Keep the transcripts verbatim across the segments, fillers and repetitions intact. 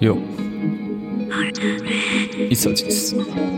یو ایساتیس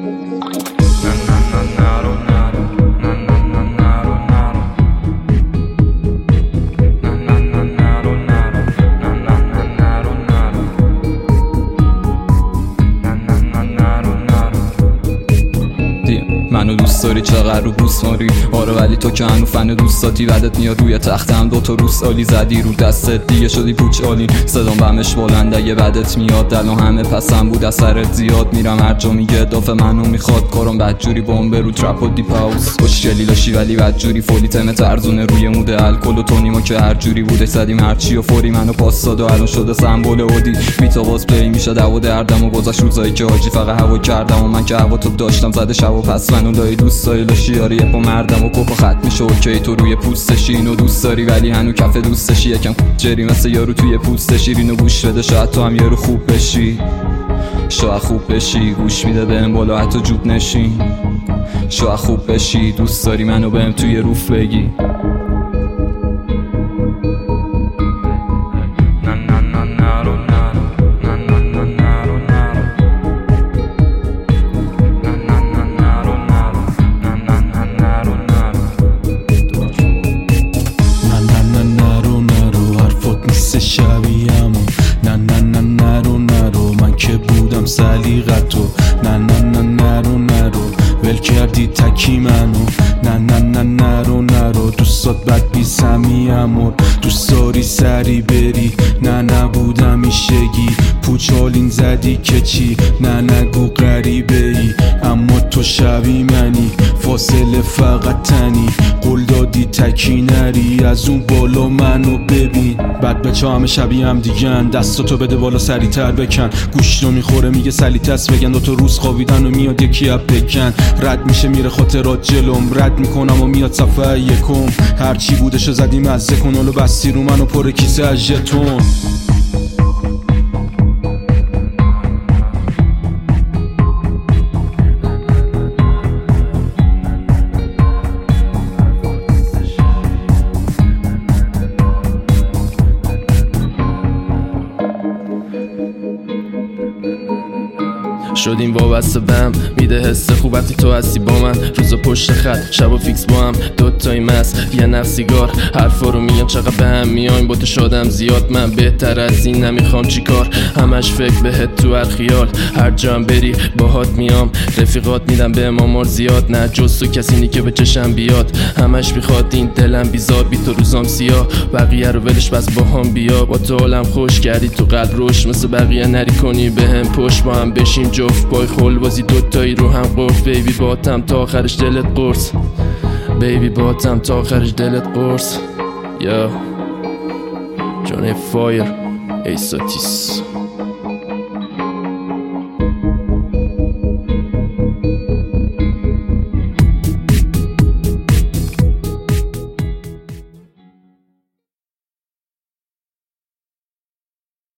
منو دوست داری چقدر رو بوس ماری آره ولی تو که هنو فن دوستاتی بعدت میاد روی تختم دوتا روس آلی زدی رو دستت دیگه شدی پوچ آلی صدام بهمش بلند اگه بعدت میاد دلو همه پسم بود اثرت زیاد میرم هر جا میگه دافه منو میخواد کارم بدجوری بمبه رو ترپ و دیپ هاوس خوشگلی داشتی ولی بدجوری فولی تم ترزونه روی مود الکل و تونیما که هر جوری بوده زدیم هرچی و فوری منو پاس داد و الان شده سمبل اودی میتا باز پلی میشه دو دردم و گذاشت روزایی که حاجی فقط هوا کردم و من که هوا تو داشتم زده شب و پس منو دایی دوست داری لاشی آره یه پا مردم و کوکو خط میشه اوکی تو روی پوستشی اینو دوست داری ولی هنو کف دوستشی یکم جری مثل یارو توی پوستشی اینو گوش بده شاید تو هم یارو خوب بشی شاید خوب بشی گوش میده بهم بالا حتی جوب نشین شاید خوب بشی دوست داری منو بهم توی روف بگی شبیه‌مو نه نه نه نرو نرو من که بودم سلیقتو نه نه نه نرو نرو ول کردی تکی منو نه نه نه نرو نرو دوستات بد بی سمیمو دوست داری سری بری نه نبودم ایشگی پوچالین زدی که چی نه نگو غریبه ای اما تو شبیه منی فاصله فقط تنی قول دادی تکی نری از اون بالا منو ببین بعد بچه همه شبیه هم دیگن دستاتو بده بالا سریع تر بکن گوش رو میخوره میگه سلیتس بگن دوتا روز خوابیدن و میاد یکی اب بکن رد میشه میره خاطرات جلوم رد میکنم و میاد صفحه یکم هرچی بودشو زدی مزه کن حالا بستی رو منو پر کیسه از ژتون شدیم وابسته بهم میده حس خوب وقتی تو هستی با من روزا پشت خط شبا فیکس با هم دوتایی مست یه نفسیگار حرفا رو میگم چقدر به هم میایم با تو شادم زیاد من بهتر از این نمیخوام چیکار همش فکر بهت تو هر خیال هر جا هم بری باهات میام رفیقات میدم به امامار زیاد نه جز تو کسی نی که به چشم بیاد همش میخواد این دلم بیزار بی تو روزام سیاه بقیه رو ولش بس با هم بیا با تو حالم خوش کردی تو قلب روش مثل بقیه نری کنی به هم پشت با هم بشیم جفت پای خول بازی دوتایی رو هم قرص بیبی باتم تا آخرش دلت قرص بیبی باتم تا آخرش دلت قرص یا جانه فایر ایساتیس